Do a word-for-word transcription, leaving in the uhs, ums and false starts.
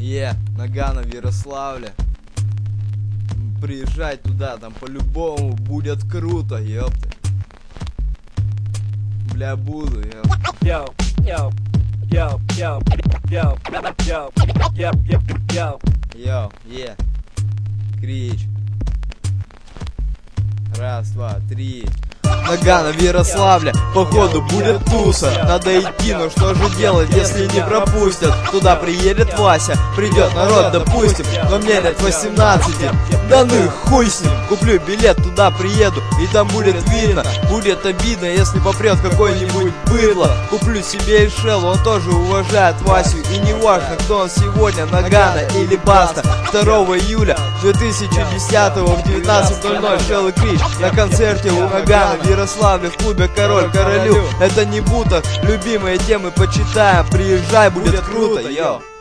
Е, Нагано в Ярославле. Приезжай туда, там по-любому будет круто, ёпты. Бля, буду, ёпты. Yo, yo, yo, yo, yo, yo, yo, yo, yo. Йоу, е. Крич. Раз, два, три. Нагано в Ярославле, походу будет туса. Надо идти, но что же делать, если не пропустят? Туда приедет Вася, придет народ, допустим, но мне лет восемнадцати. Да ну и хуй с ним, куплю билет, туда приеду, и там будет видно. Будет обидно, если попрет какой-нибудь быдло. Куплю себе и Шелл, он тоже уважает Васю. И не важно, кто он сегодня, Нагано или Баста. второго июля две тысячи десятого в девятнадцать ноль ноль Шелл и Крич на концерте у Нагано в Ярославле в клубе Король Королю. Это не будто, любимые темы почитаем. Приезжай, будет круто, йоу.